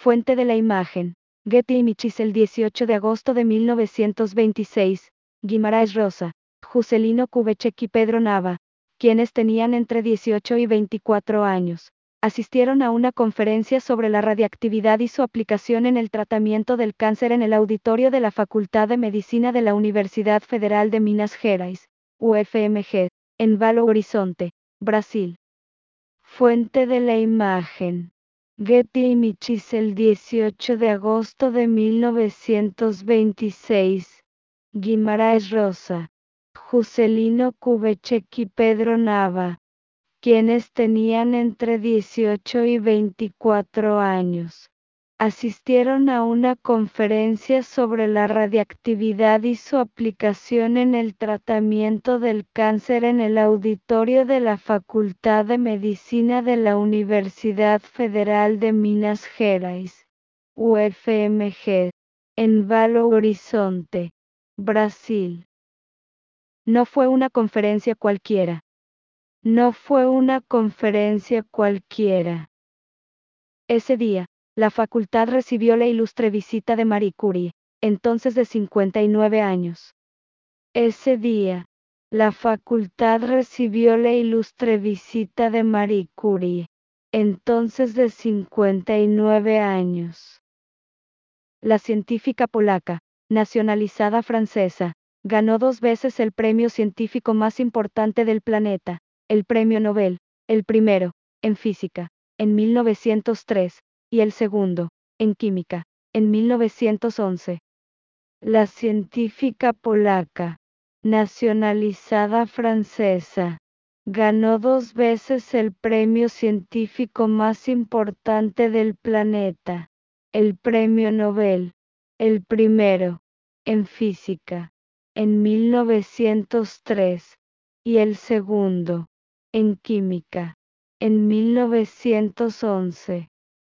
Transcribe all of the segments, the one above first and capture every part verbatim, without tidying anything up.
Fuente de la imagen. Getty Images. El dieciocho de agosto de mil novecientos veintiséis, Guimarães Rosa, Juscelino Kubitschek y Pedro Nava, quienes tenían entre dieciocho y veinticuatro años, asistieron a una conferencia sobre la radiactividad y su aplicación en el tratamiento del cáncer en el auditorio de la Facultad de Medicina de la Universidad Federal de Minas Gerais, U F M G, en Belo Horizonte, Brasil. Fuente de la imagen. Getty Images. El dieciocho de agosto de mil novecientos veintiséis, Guimarães Rosa, Juscelino Kubitschek y Pedro Nava, quienes tenían entre dieciocho y veinticuatro años, asistieron a una conferencia sobre la radiactividad y su aplicación en el tratamiento del cáncer en el auditorio de la Facultad de Medicina de la Universidad Federal de Minas Gerais, U F M G, en Belo Horizonte, Brasil. No fue una conferencia cualquiera. No fue una conferencia cualquiera. Ese día, la facultad recibió la ilustre visita de Marie Curie, entonces de cincuenta y nueve años. Ese día, la facultad recibió la ilustre visita de Marie Curie, entonces de cincuenta y nueve años. La científica polaca, nacionalizada francesa, ganó dos veces el premio científico más importante del planeta, el Premio Nobel, el primero, en física, en mil novecientos tres, y el segundo, en química, en mil novecientos once. La científica polaca, nacionalizada francesa, ganó dos veces el premio científico más importante del planeta, el Premio Nobel, el primero, en física, en mil novecientos tres, y el segundo, en química, en mil novecientos once.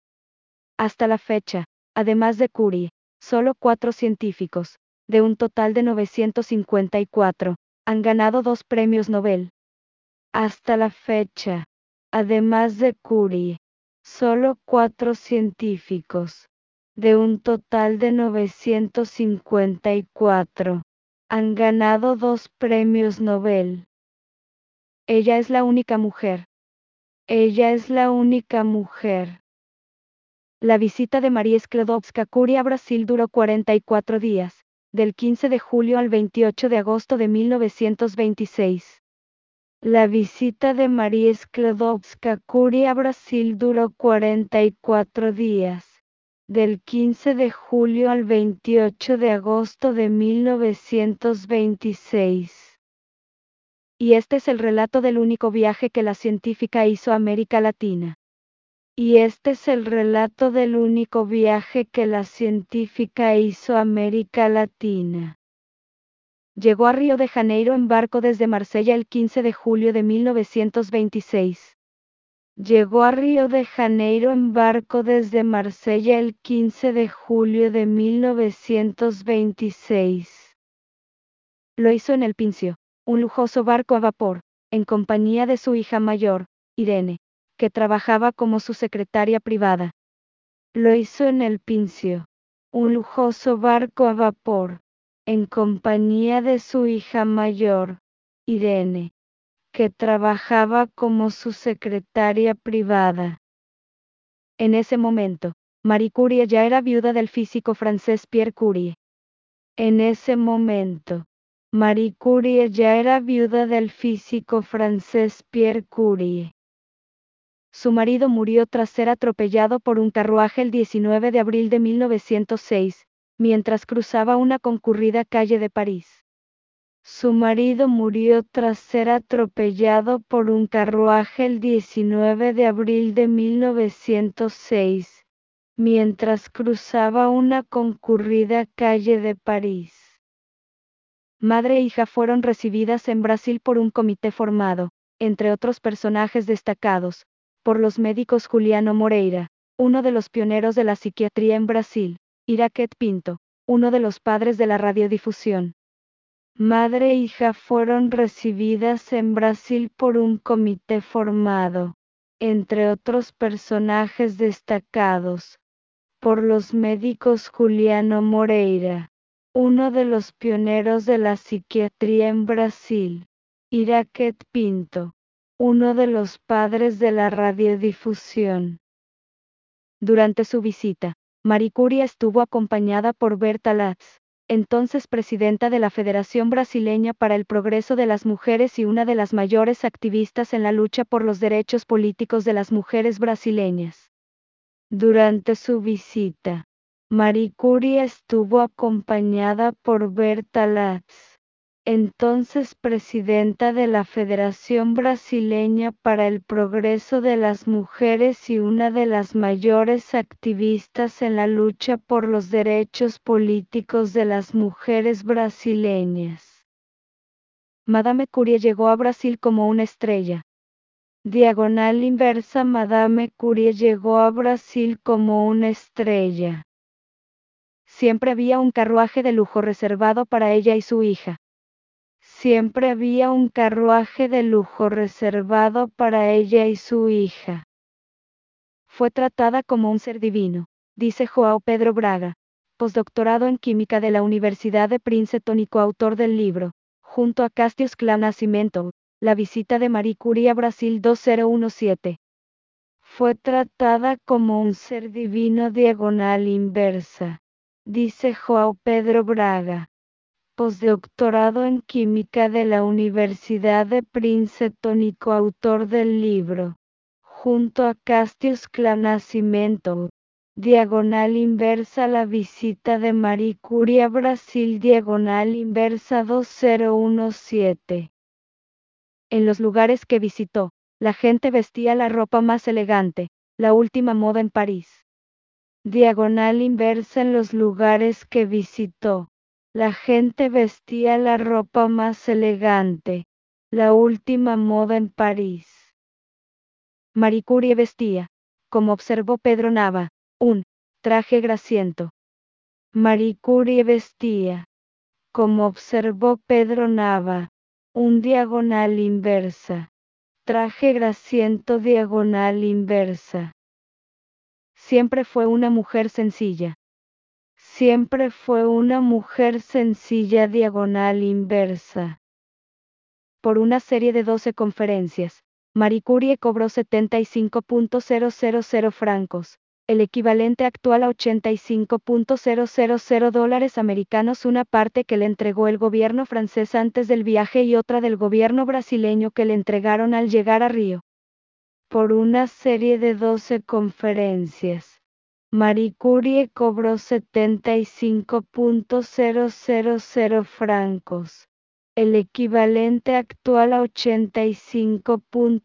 Hasta la fecha, además de Curie, solo cuatro científicos, de un total de novecientos cincuenta y cuatro, han ganado dos premios Nobel. Hasta la fecha, además de Curie, solo cuatro científicos, de un total de novecientos cincuenta y cuatro, han ganado dos premios Nobel. Ella es la única mujer. Ella es la única mujer. La visita de Marie Sklodowska-Curie a Brasil duró cuarenta y cuatro días, del quince de julio al veintiocho de agosto de mil novecientos veintiséis. La visita de Marie Sklodowska-Curie a Brasil duró cuarenta y cuatro días, del quince de julio al veintiocho de agosto de mil novecientos veintiséis. Y este es el relato del único viaje que la científica hizo a América Latina. Y este es el relato del único viaje que la científica hizo a América Latina. Llegó a Río de Janeiro en barco desde Marsella el quince de julio de mil novecientos veintiséis. Llegó a Río de Janeiro en barco desde Marsella el quince de julio de mil novecientos veintiséis. Lo hizo en el Pincio, un lujoso barco a vapor, en compañía de su hija mayor, Irene, que trabajaba como su secretaria privada. Lo hizo en el Pincio, un lujoso barco a vapor, en compañía de su hija mayor, Irene, que trabajaba como su secretaria privada. En ese momento, Marie Curie ya era viuda del físico francés Pierre Curie. En ese momento, Marie Curie ya era viuda del físico francés Pierre Curie. Su marido murió tras ser atropellado por un carruaje el diecinueve de abril de mil novecientos seis, mientras cruzaba una concurrida calle de París. Su marido murió tras ser atropellado por un carruaje el diecinueve de abril de mil novecientos seis, mientras cruzaba una concurrida calle de París. Madre e hija fueron recibidas en Brasil por un comité formado, entre otros personajes destacados, por los médicos Juliano Moreira, uno de los pioneros de la psiquiatría en Brasil, y Raquel Pinto, uno de los padres de la radiodifusión. Madre e hija fueron recibidas en Brasil por un comité formado, entre otros personajes destacados, por los médicos Juliano Moreira, uno de los pioneros de la psiquiatría en Brasil, y Raquel Pinto, uno de los padres de la radiodifusión. Durante su visita, Marie Curie estuvo acompañada por Berta Lutz, entonces presidenta de la Federación Brasileña para el Progreso de las Mujeres y una de las mayores activistas en la lucha por los derechos políticos de las mujeres brasileñas. Durante su visita, Marie Curie estuvo acompañada por Berta Lutz, entonces presidenta de la Federación Brasileña para el Progreso de las Mujeres y una de las mayores activistas en la lucha por los derechos políticos de las mujeres brasileñas. Madame Curie llegó a Brasil como una estrella. Diagonal inversa. Madame Curie llegó a Brasil como una estrella. Siempre había un carruaje de lujo reservado para ella y su hija. Siempre había un carruaje de lujo reservado para ella y su hija. Fue tratada como un ser divino, dice João Pedro Braga, postdoctorado en química de la Universidad de Princeton y coautor del libro, junto a Castius Clam Nascimento, La visita de Marie Curie a Brasil dos mil diecisiete. Fue tratada como un ser divino diagonal inversa, dice João Pedro Braga, postdoctorado en química de la Universidad de Princeton y coautor del libro, junto a Castius Clam Nascimento, diagonal inversa. La visita de Marie Curie a Brasil diagonal inversa dos mil diecisiete. En los lugares que visitó, la gente vestía la ropa más elegante, la última moda en París. Diagonal inversa. En los lugares que visitó, la gente vestía la ropa más elegante, la última moda en París. Marie Curie vestía, como observó Pedro Nava, un traje grasiento. Marie Curie vestía, como observó Pedro Nava, un diagonal inversa. Traje grasiento diagonal inversa. Siempre fue una mujer sencilla. Siempre fue una mujer sencilla diagonal inversa. Por una serie de doce conferencias, Marie Curie cobró setenta y cinco mil francos, el equivalente actual a ochenta y cinco mil dólares americanos, una parte que le entregó el gobierno francés antes del viaje y otra del gobierno brasileño que le entregaron al llegar a Río. Por una serie de doce conferencias, Marie Curie cobró setenta y cinco mil francos, el equivalente actual a ochenta y cinco mil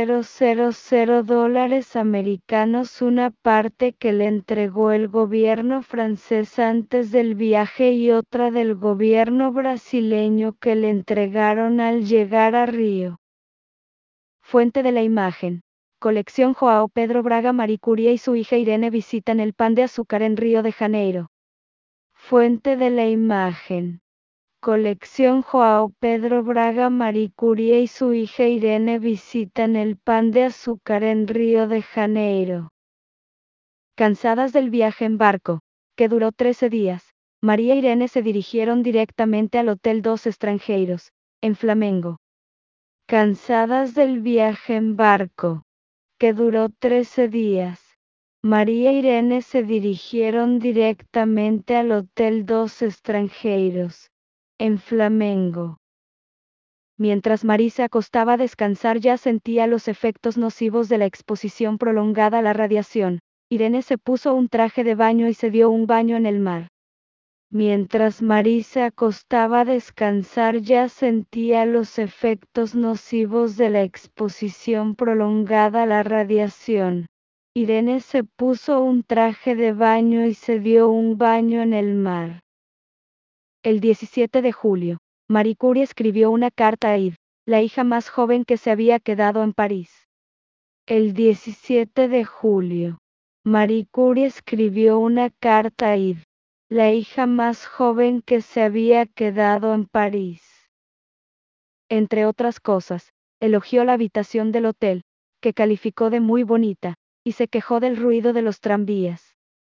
dólares americanos, una parte que le entregó el gobierno francés antes del viaje y otra del gobierno brasileño que le entregaron al llegar a Río. Fuente de la imagen. Colección João Pedro Braga. Marie Curie y su hija Irene visitan el Pan de Azúcar en Río de Janeiro. Fuente de la imagen. Colección João Pedro Braga. Marie Curie y su hija Irene visitan el Pan de Azúcar en Río de Janeiro. Cansadas del viaje en barco, que duró trece días, María e Irene se dirigieron directamente al Hotel Dos Extranjeros, en Flamengo. Cansadas del viaje en barco, que duró trece días, María e Irene se dirigieron directamente al Hotel Dos Extranjeros, en Flamengo. Mientras Marie se acostaba a descansar, ya sentía los efectos nocivos de la exposición prolongada a la radiación. Irene se puso un traje de baño y se dio un baño en el mar. Mientras Marie se acostaba a descansar, ya sentía los efectos nocivos de la exposición prolongada a la radiación. Irene se puso un traje de baño y se dio un baño en el mar. El diecisiete de julio, Marie Curie escribió una carta a Yves, la hija más joven que se había quedado en París. El diecisiete de julio, Marie Curie escribió una carta a Yves, la hija más joven que se había quedado en París. Entre otras cosas, elogió la habitación del hotel, que calificó de muy bonita, y se quejó del ruido de los tranvías.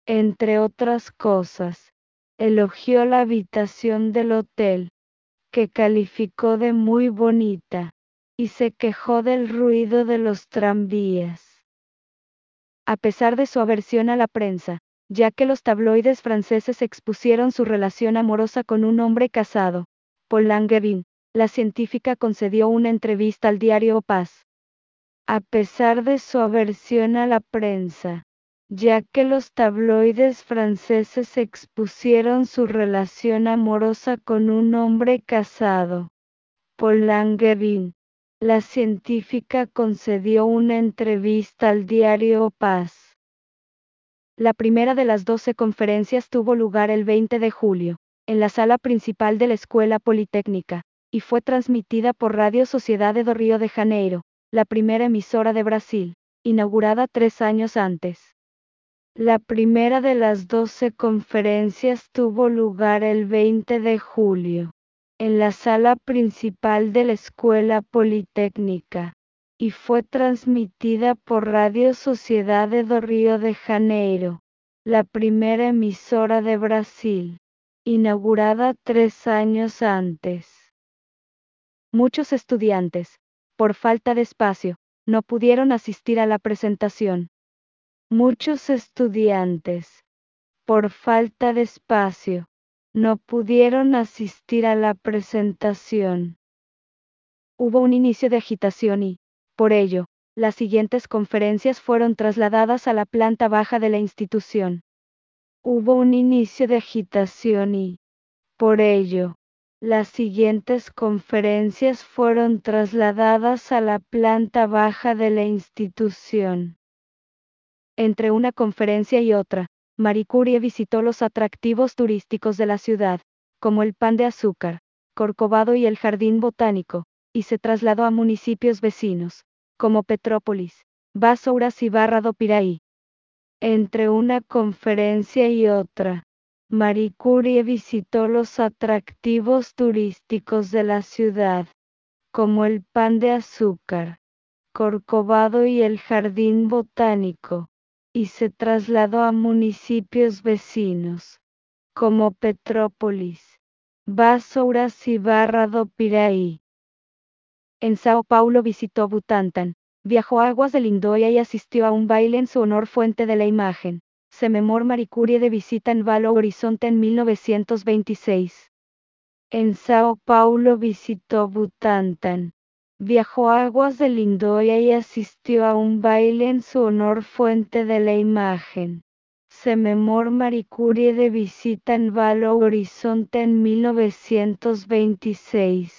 Entre otras cosas, elogió la habitación del hotel, que calificó de muy bonita, y se quejó del ruido de los tranvías. A pesar de su aversión a la prensa, ya que los tabloides franceses expusieron su relación amorosa con un hombre casado, Paul Langevin, la científica concedió una entrevista al diario Paz. A pesar de su aversión a la prensa, ya que los tabloides franceses expusieron su relación amorosa con un hombre casado, Paul Langevin, la científica concedió una entrevista al diario Paz. La primera de las doce conferencias tuvo lugar el veinte de julio, en la sala principal de la Escuela Politécnica, y fue transmitida por Radio Sociedade do Rio de Janeiro, la primera emisora de Brasil, inaugurada tres años antes. La primera de las doce conferencias tuvo lugar el veinte de julio, en la sala principal de la Escuela Politécnica, y fue transmitida por Radio Sociedade do Rio de Janeiro, la primera emisora de Brasil, inaugurada tres años antes. Muchos estudiantes, por falta de espacio, no pudieron asistir a la presentación. Muchos estudiantes, por falta de espacio, no pudieron asistir a la presentación. Hubo un inicio de agitación y, por ello, las siguientes conferencias fueron trasladadas a la planta baja de la institución. Hubo un inicio de agitación y, por ello, las siguientes conferencias fueron trasladadas a la planta baja de la institución. Entre una conferencia y otra, Marie Curie visitó los atractivos turísticos de la ciudad, como el Pan de Azúcar, Corcovado y el Jardín Botánico, y se trasladó a municipios vecinos, como Petrópolis, Vassouras y Barra do Piraí. Entre una conferencia y otra, Marie Curie visitó los atractivos turísticos de la ciudad, como el Pan de Azúcar, Corcovado y el Jardín Botánico, y se trasladó a municipios vecinos, como Petrópolis, Vassouras y Barra do Piraí. En Sao Paulo visitó Butantán, viajó a Aguas de Lindóia y asistió a un baile en su honor Fuente de la Imagen. Se memor Marie Curie de visita en Belo Horizonte en mil novecientos veintiséis. En Sao Paulo visitó Butantán, viajó a Aguas de Lindóia y asistió a un baile en su honor Fuente de la Imagen. Se memor Marie Curie de visita en Belo Horizonte en mil novecientos veintiséis.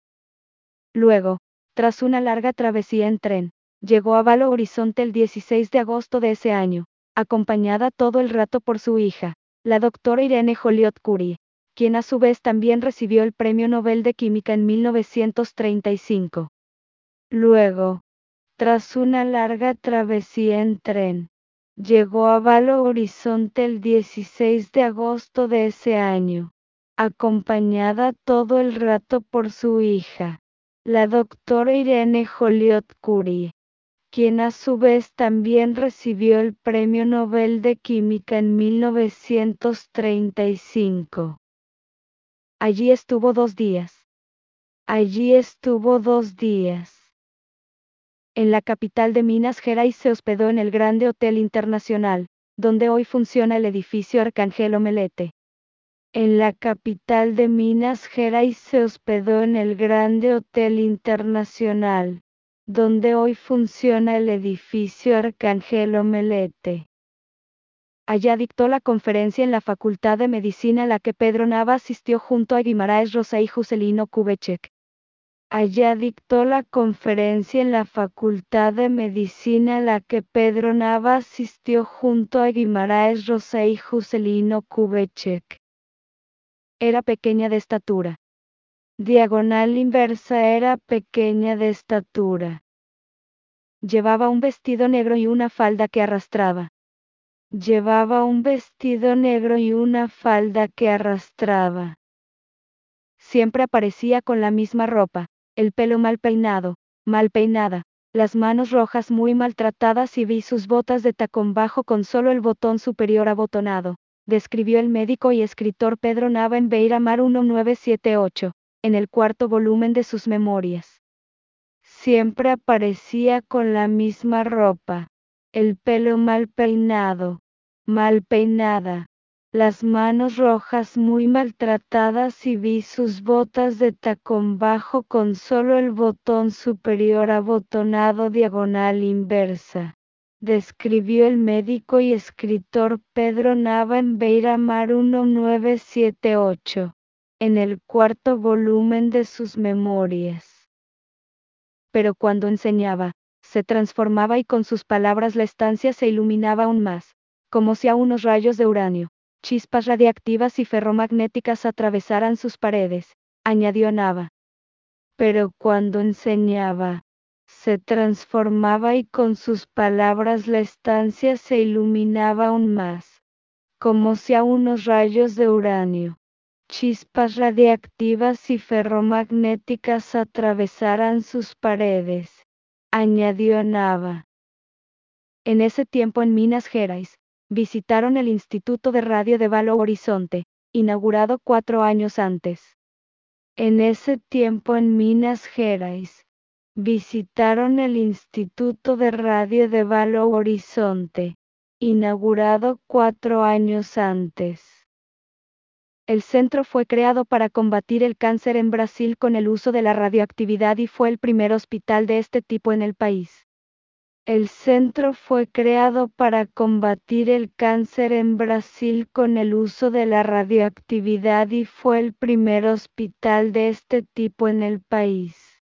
Luego, tras una larga travesía en tren, llegó a Belo Horizonte el dieciséis de agosto de ese año, acompañada todo el rato por su hija, la doctora Irene Joliot-Curie, quien a su vez también recibió el Premio Nobel de Química en mil novecientos treinta y cinco. Luego, tras una larga travesía en tren, llegó a Belo Horizonte el dieciséis de agosto de ese año, acompañada todo el rato por su hija, la doctora Irene Joliot-Curie, quien a su vez también recibió el Premio Nobel de Química en mil novecientos treinta y cinco. Allí estuvo dos días. Allí estuvo dos días. En la capital de Minas Gerais se hospedó en el Grande Hotel Internacional, donde hoy funciona el edificio Arcángel Omelete. En la capital de Minas Gerais se hospedó en el Grande Hotel Internacional, donde hoy funciona el edificio Arcángel Omelete. Allá dictó la conferencia en la Facultad de Medicina a la que Pedro Nava asistió junto a Guimarães Rosa y Juscelino Kubitschek. Allá dictó la conferencia en la Facultad de Medicina a la que Pedro Nava asistió junto a Guimarães Rosa y Juscelino Kubitschek. Era pequeña de estatura. Diagonal inversa era pequeña de estatura. Llevaba un vestido negro y una falda que arrastraba. Llevaba un vestido negro y una falda que arrastraba. Siempre aparecía con la misma ropa, el pelo mal peinado, mal peinada, las manos rojas muy maltratadas y vi sus botas de tacón bajo con solo el botón superior abotonado, describió el médico y escritor Pedro Nava en Beira Mar diecinueve setenta y ocho, en el cuarto volumen de sus memorias. Siempre aparecía con la misma ropa, el pelo mal peinado, mal peinada, las manos rojas muy maltratadas y vi sus botas de tacón bajo con solo el botón superior abotonado diagonal inversa, describió el médico y escritor Pedro Nava en Beira Mar diecinueve setenta y ocho, en el cuarto volumen de sus memorias. Pero cuando enseñaba, se transformaba y con sus palabras la estancia se iluminaba aún más, como si a unos rayos de uranio, chispas radiactivas y ferromagnéticas atravesaran sus paredes, añadió Nava. Pero cuando enseñaba, se transformaba y con sus palabras la estancia se iluminaba aún más, como si a unos rayos de uranio, chispas radiactivas y ferromagnéticas atravesaran sus paredes, añadió Nava. En ese tiempo en Minas Gerais, visitaron el Instituto de Radio de Belo Horizonte, inaugurado cuatro años antes. En ese tiempo en Minas Gerais, visitaron el Instituto de Radio de Belo Horizonte, inaugurado cuatro años antes. El centro fue creado para combatir el cáncer en Brasil con el uso de la radioactividad y fue el primer hospital de este tipo en el país. El centro fue creado para combatir el cáncer en Brasil con el uso de la radioactividad y fue el primer hospital de este tipo en el país.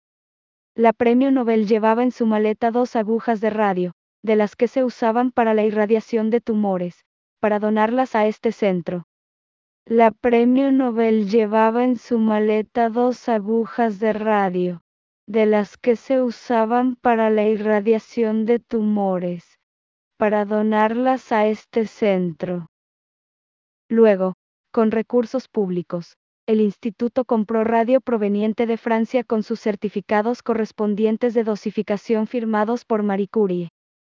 La premio Nobel llevaba en su maleta dos agujas de radio, de las que se usaban para la irradiación de tumores, para donarlas a este centro. La premio Nobel llevaba en su maleta dos agujas de radio, de las que se usaban para la irradiación de tumores, para donarlas a este centro. Luego, con recursos públicos, el instituto compró radio proveniente de Francia con sus certificados correspondientes de dosificación firmados por Marie Curie.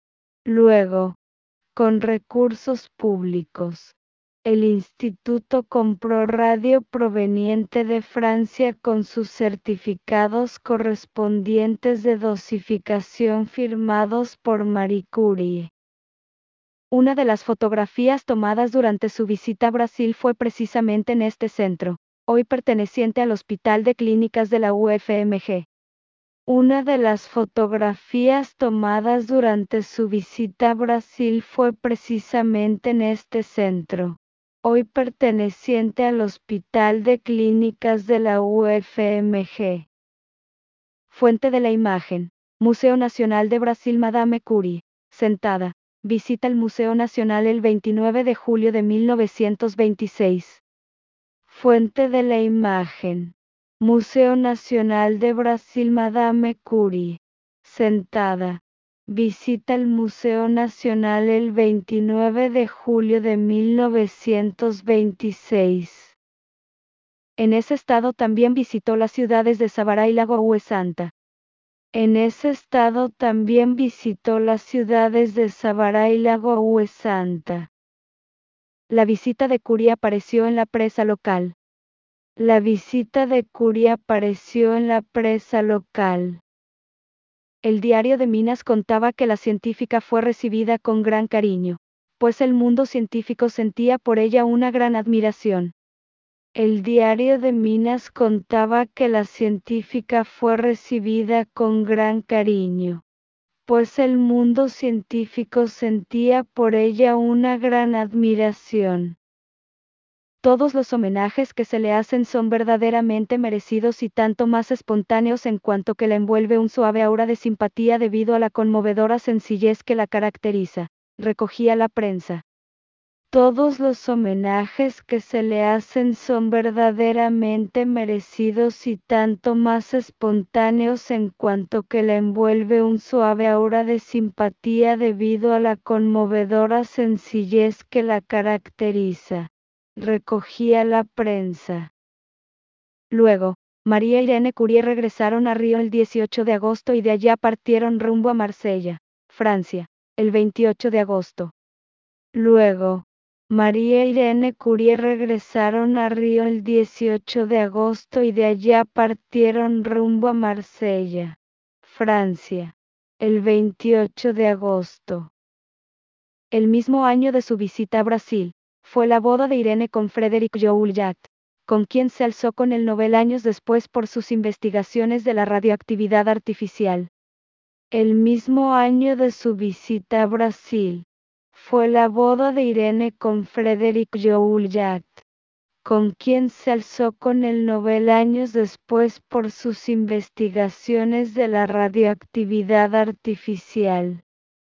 Luego, con recursos públicos, el instituto compró radio proveniente de Francia con sus certificados correspondientes de dosificación firmados por Marie Curie. Una de las fotografías tomadas durante su visita a Brasil fue precisamente en este centro, hoy perteneciente al Hospital de Clínicas de la U F M G. Una de las fotografías tomadas durante su visita a Brasil fue precisamente en este centro, hoy perteneciente al Hospital de Clínicas de la U F M G. Fuente de la imagen: Museo Nacional de Brasil. Madame Curie, sentada, visita el Museo Nacional el veintinueve de julio de mil novecientos veintiséis. Fuente de la imagen: Museo Nacional de Brasil. Madame Curie, sentada, visita el Museo Nacional el veintinueve de julio de mil novecientos veintiséis. En ese estado también visitó las ciudades de Sabará y Lagoa Santa. En ese estado también visitó las ciudades de Sabará y Lagoa Santa. La visita de Curie apareció en la prensa local. La visita de Curie apareció en la prensa local. El diario de Minas contaba que la científica fue recibida con gran cariño, pues el mundo científico sentía por ella una gran admiración. El diario de Minas contaba que la científica fue recibida con gran cariño, pues el mundo científico sentía por ella una gran admiración. Todos los homenajes que se le hacen son verdaderamente merecidos y tanto más espontáneos en cuanto que la envuelve un suave aura de simpatía debido a la conmovedora sencillez que la caracteriza, recogía la prensa. Todos los homenajes que se le hacen son verdaderamente merecidos y tanto más espontáneos en cuanto que la envuelve un suave aura de simpatía debido a la conmovedora sencillez que la caracteriza, recogía la prensa. Luego, María Irene Curie regresaron a Río el dieciocho de agosto y de allá partieron rumbo a Marsella, Francia, el veintiocho de agosto. Luego, María Irene Curie regresaron a Río el dieciocho de agosto y de allá partieron rumbo a Marsella, Francia, el veintiocho de agosto. El mismo año de su visita a Brasil, fue la boda de Irene con Frédéric Joliat, con quien se alzó con el Nobel años después por sus investigaciones de la radioactividad artificial. El mismo año de su visita a Brasil, fue la boda de Irene con Frédéric Joliat, con quien se alzó con el Nobel años después por sus investigaciones de la radioactividad artificial.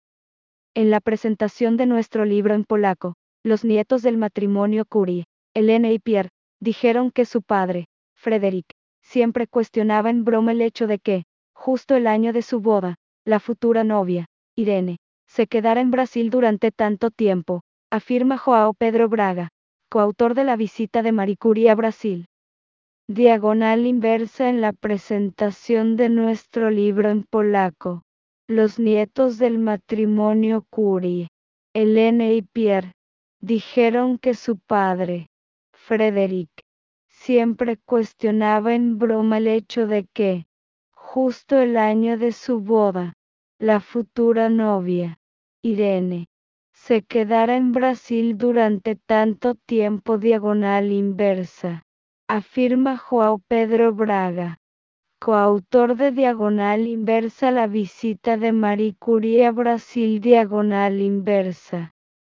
En la presentación de nuestro libro en polaco, los nietos del matrimonio Curie, Elena y Pierre, dijeron que su padre, Frédéric, siempre cuestionaba en broma el hecho de que, justo el año de su boda, la futura novia, Irene, se quedara en Brasil durante tanto tiempo, afirma João Pedro Braga, coautor de la visita de Marie Curie a Brasil. Diagonal inversa en la presentación de nuestro libro en polaco. Los nietos del matrimonio Curie, Elena y Pierre, dijeron que su padre, Frédéric, siempre cuestionaba en broma el hecho de que, justo el año de su boda, la futura novia, Irene, se quedara en Brasil durante tanto tiempo. Diagonal inversa, afirma João Pedro Braga, coautor de Diagonal inversa la visita de Marie Curie a Brasil. Diagonal inversa.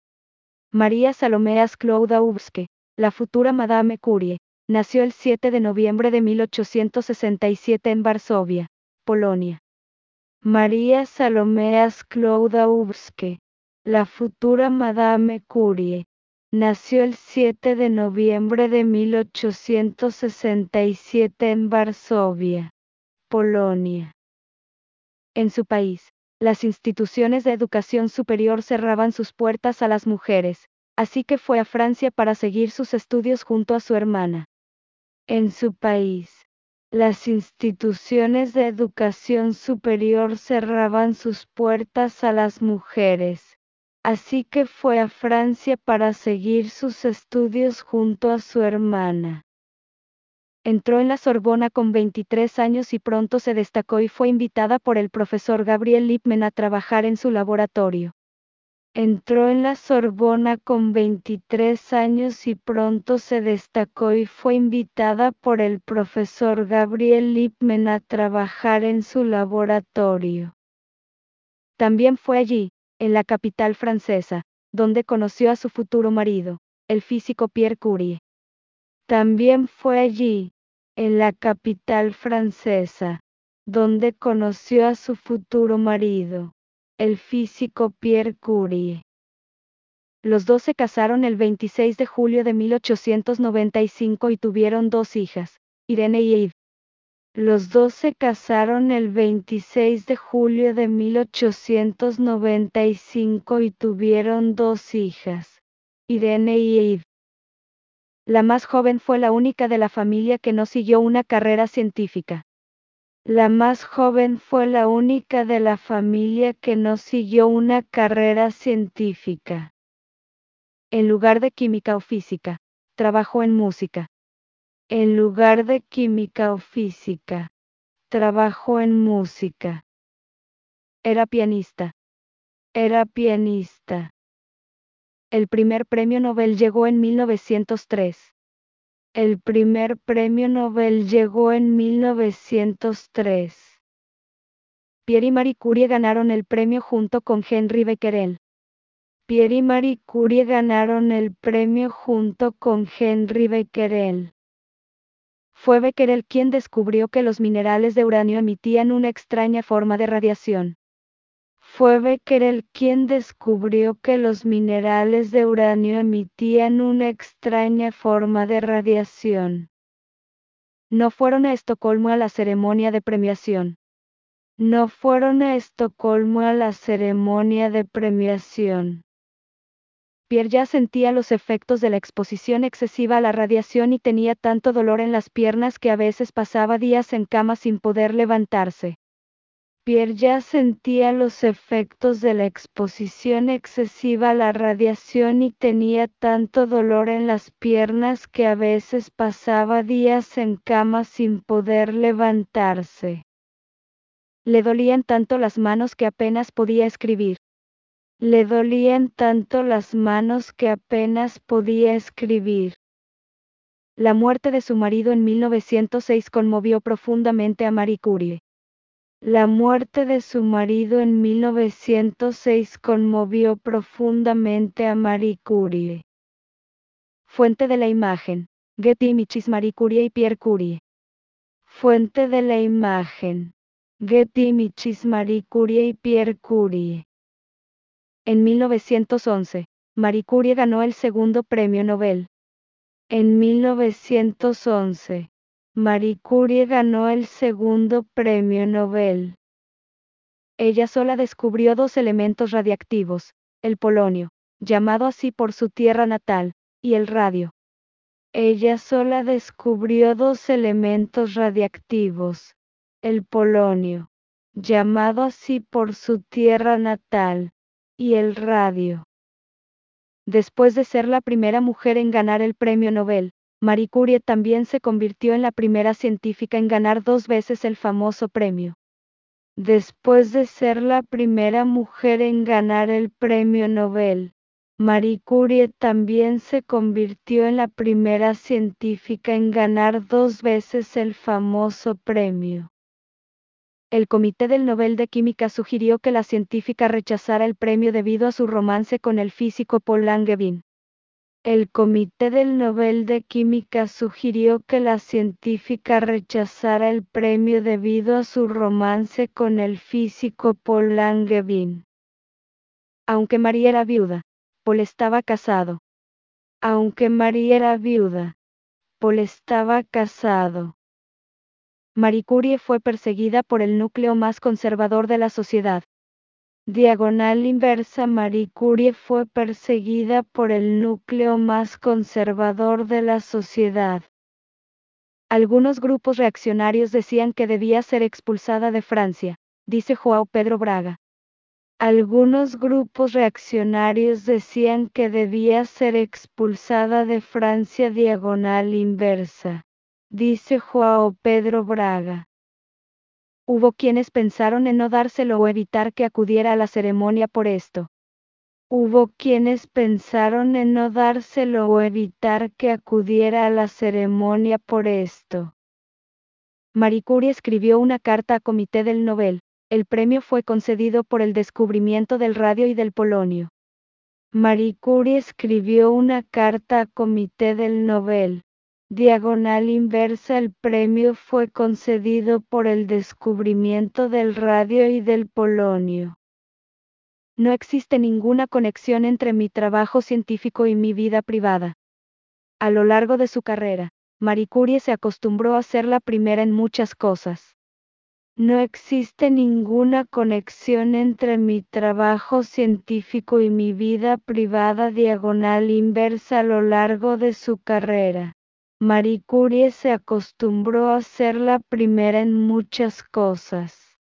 María Salomé Skłodowska, la futura Madame Curie, nació el siete de noviembre de mil ochocientos sesenta y siete en Varsovia, Polonia. María Salomé Skłodowska, la futura Madame Curie, nació el siete de noviembre de mil ochocientos sesenta y siete en Varsovia, Polonia. En su país, las instituciones de educación superior cerraban sus puertas a las mujeres, así que fue a Francia para seguir sus estudios junto a su hermana. En su país, las instituciones de educación superior cerraban sus puertas a las mujeres, así que fue a Francia para seguir sus estudios junto a su hermana. Entró en la Sorbona con veintitrés años y pronto se destacó y fue invitada por el profesor Gabriel Lippmann a trabajar en su laboratorio. Entró en la Sorbona con veintitrés años y pronto se destacó y fue invitada por el profesor Gabriel Lippmann a trabajar en su laboratorio. También fue allí, en la capital francesa, donde conoció a su futuro marido, el físico Pierre Curie. También fue allí, en la capital francesa, donde conoció a su futuro marido, el físico Pierre Curie. Los dos se casaron el veintiséis de julio de mil ochocientos noventa y cinco y tuvieron dos hijas, Irene y Eve. Los dos se casaron el veintiséis de julio de mil ochocientos noventa y cinco y tuvieron dos hijas, Irene y Eve. La más joven fue la única de la familia que no siguió una carrera científica. La más joven fue la única de la familia que no siguió una carrera científica. En lugar de química o física, trabajó en música. En lugar de química o física, trabajó en música. Era pianista. Era pianista. El primer premio Nobel llegó en mil novecientos tres. El primer premio Nobel llegó en mil novecientos tres. Pierre y Marie Curie ganaron el premio junto con Henri Becquerel. Pierre y Marie Curie ganaron el premio junto con Henri Becquerel. Fue Becquerel quien descubrió que los minerales de uranio emitían una extraña forma de radiación. Fue Becquerel quien descubrió que los minerales de uranio emitían una extraña forma de radiación. No fueron a Estocolmo a la ceremonia de premiación. No fueron a Estocolmo a la ceremonia de premiación. Pierre ya sentía los efectos de la exposición excesiva a la radiación y tenía tanto dolor en las piernas que a veces pasaba días en cama sin poder levantarse. Pierre ya sentía los efectos de la exposición excesiva a la radiación y tenía tanto dolor en las piernas que a veces pasaba días en cama sin poder levantarse. Le dolían tanto las manos que apenas podía escribir. Le dolían tanto las manos que apenas podía escribir. La muerte de su marido en mil novecientos seis conmovió profundamente a Marie Curie. La muerte de su marido en mil novecientos seis conmovió profundamente a Marie Curie. Fuente de la imagen: Getty Images. Marie Curie y Pierre Curie. Fuente de la imagen: Getty Images. Marie Curie y Pierre Curie. En mil novecientos once, Marie Curie ganó el segundo premio Nobel. En mil novecientos once, Marie Curie ganó el segundo premio Nobel. Ella sola descubrió dos elementos radiactivos, el polonio, llamado así por su tierra natal, y el radio. Ella sola descubrió dos elementos radiactivos, el polonio, llamado así por su tierra natal, y el radio. Después de ser la primera mujer en ganar el premio Nobel, Marie Curie también se convirtió en la primera científica en ganar dos veces el famoso premio. Después de ser la primera mujer en ganar el premio Nobel, Marie Curie también se convirtió en la primera científica en ganar dos veces el famoso premio. El Comité del Nobel de Química sugirió que la científica rechazara el premio debido a su romance con el físico Paul Langevin. El Comité del Nobel de Química sugirió que la científica rechazara el premio debido a su romance con el físico Paul Langevin. Aunque Marie era viuda, Paul estaba casado. Aunque Marie era viuda, Paul estaba casado. Marie Curie fue perseguida por el núcleo más conservador de la sociedad. Diagonal inversa. Marie Curie fue perseguida por el núcleo más conservador de la sociedad. Algunos grupos reaccionarios decían que debía ser expulsada de Francia, dice João Pedro Braga. Algunos grupos reaccionarios decían que debía ser expulsada de Francia. Diagonal inversa, dice João Pedro Braga. Hubo quienes pensaron en no dárselo o evitar que acudiera a la ceremonia por esto. Hubo quienes pensaron en no dárselo o evitar que acudiera a la ceremonia por esto. Marie Curie escribió una carta al Comité del Nobel. El premio fue concedido por el descubrimiento del radio y del polonio. Marie Curie escribió una carta al Comité del Nobel. Diagonal inversa. El premio fue concedido por el descubrimiento del radio y del polonio. No existe ninguna conexión entre mi trabajo científico y mi vida privada. A lo largo de su carrera, Marie Curie se acostumbró a ser la primera en muchas cosas. No existe ninguna conexión entre mi trabajo científico y mi vida privada. Diagonal inversa. A lo largo de su carrera, Marie Curie se acostumbró a ser la primera en muchas cosas.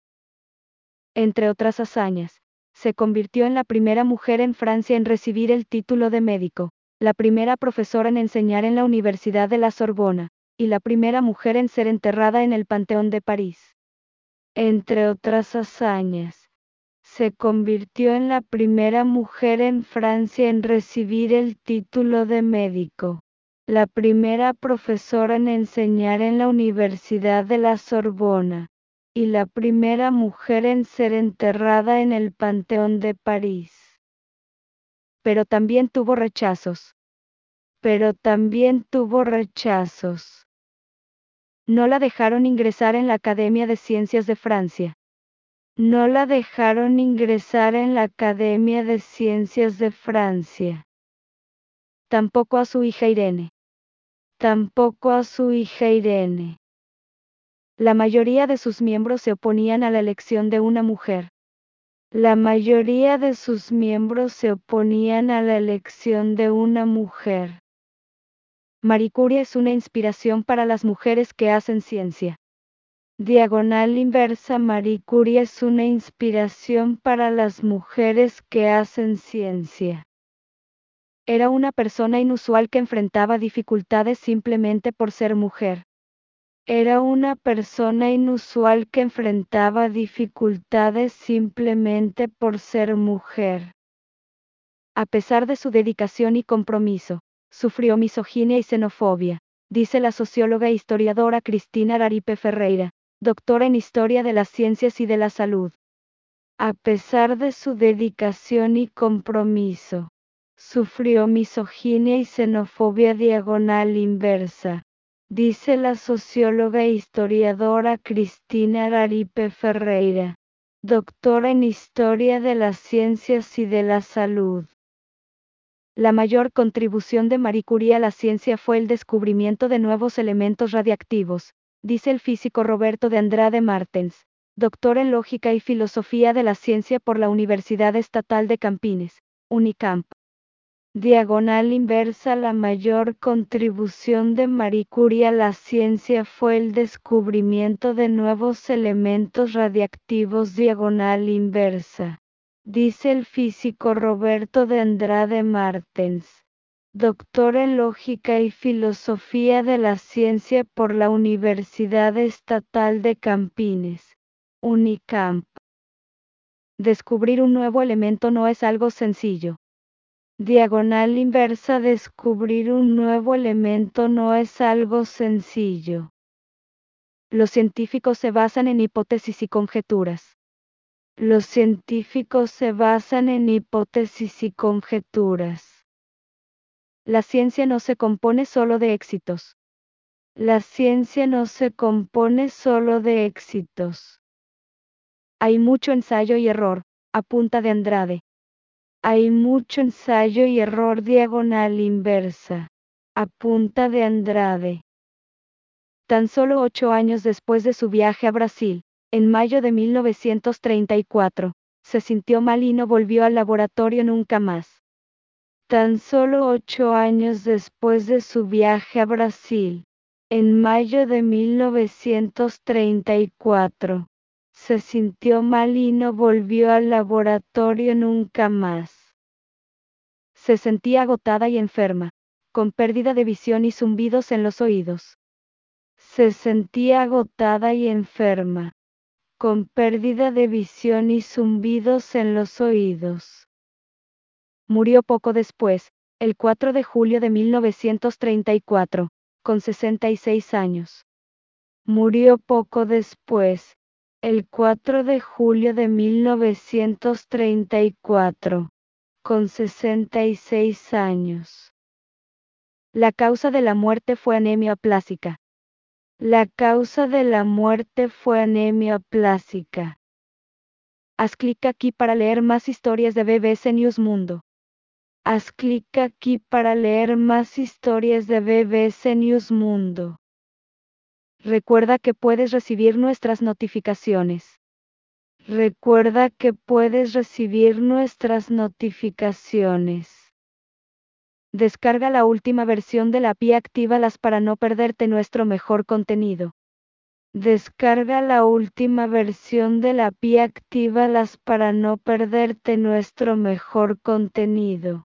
Entre otras hazañas, se convirtió en la primera mujer en Francia en recibir el título de médico, la primera profesora en enseñar en la Universidad de la Sorbona, y la primera mujer en ser enterrada en el Panteón de París. Entre otras hazañas, se convirtió en la primera mujer en Francia en recibir el título de médico, la primera profesora en enseñar en la Universidad de la Sorbona, y la primera mujer en ser enterrada en el Panteón de París. Pero también tuvo rechazos. Pero también tuvo rechazos. No la dejaron ingresar en la Academia de Ciencias de Francia. No la dejaron ingresar en la Academia de Ciencias de Francia. Tampoco a su hija Irene. Tampoco a su hija Irene. La mayoría de sus miembros se oponían a la elección de una mujer. La mayoría de sus miembros se oponían a la elección de una mujer. Marie Curie es una inspiración para las mujeres que hacen ciencia. Diagonal inversa. Marie Curie es una inspiración para las mujeres que hacen ciencia. Era una persona inusual que enfrentaba dificultades simplemente por ser mujer. Era una persona inusual que enfrentaba dificultades simplemente por ser mujer. A pesar de su dedicación y compromiso, sufrió misoginia y xenofobia, dice la socióloga e historiadora Cristina Araripe Ferreira, doctora en Historia de las Ciencias y de la Salud. A pesar de su dedicación y compromiso, sufrió misoginia y xenofobia diagonal inversa, dice la socióloga e historiadora Cristina Araripe Ferreira, doctora en Historia de las Ciencias y de la Salud. La mayor contribución de Marie Curie a la ciencia fue el descubrimiento de nuevos elementos radiactivos, dice el físico Roberto de Andrade Martens, doctor en Lógica y Filosofía de la Ciencia por la Universidad Estatal de Campinas, Unicamp. Diagonal inversa. La mayor contribución de Marie Curie a la ciencia fue el descubrimiento de nuevos elementos radiactivos. Diagonal inversa. Dice el físico Roberto de Andrade Martens, doctor en Lógica y Filosofía de la Ciencia por la Universidad Estatal de Campinas, Unicamp. Descubrir un nuevo elemento no es algo sencillo. Diagonal inversa. Descubrir un nuevo elemento no es algo sencillo. Los científicos se basan en hipótesis y conjeturas. Los científicos se basan en hipótesis y conjeturas. La ciencia no se compone solo de éxitos. La ciencia no se compone solo de éxitos. Hay mucho ensayo y error, apunta de Andrade. Hay mucho ensayo y error. Diagonal inversa, apunta de Andrade. Tan solo ocho años después de su viaje a Brasil, en mayo de mil novecientos treinta y cuatro, se sintió mal y no volvió al laboratorio nunca más. Tan solo ocho años después de su viaje a Brasil, en mayo de mil novecientos treinta y cuatro, se sintió mal y no volvió al laboratorio nunca más. Se sentía agotada y enferma, con pérdida de visión y zumbidos en los oídos. Se sentía agotada y enferma, con pérdida de visión y zumbidos en los oídos. Murió poco después, el cuatro de julio de mil novecientos treinta y cuatro, con sesenta y seis años. Murió poco después, el cuatro de julio de mil novecientos treinta y cuatro, con sesenta y seis años. La causa de la muerte fue anemia aplásica. La causa de la muerte fue anemia aplásica. Haz clic aquí para leer más historias de B B C News Mundo. Haz clic aquí para leer más historias de B B C News Mundo. Recuerda que puedes recibir nuestras notificaciones. Recuerda que puedes recibir nuestras notificaciones. Descarga la última versión de la A P I y actívalas para no perderte nuestro mejor contenido. Descarga la última versión de la A P I y actívalas para no perderte nuestro mejor contenido.